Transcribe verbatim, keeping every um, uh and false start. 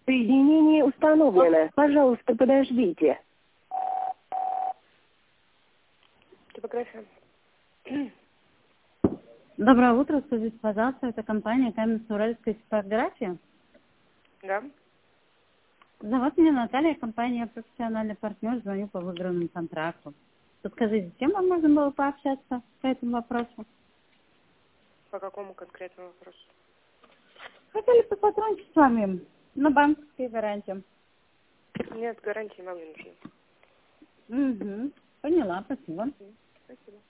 Соединение установлено. Пожалуйста, подождите. Типография. Доброе утро, скажите, пожалуйста, это компания Каменск-Уральская типография? Да. Зовут меня Наталья, компания «Профессиональный партнер», звоню по выигранному контракту. Подскажите, с кем вам можно было пообщаться по этому вопросу? По какому конкретному вопросу? Хотели бы сотрудничать с вами на банковские гарантии. Нет, гарантии нам не нужны. Угу. Поняла, спасибо. Спасибо.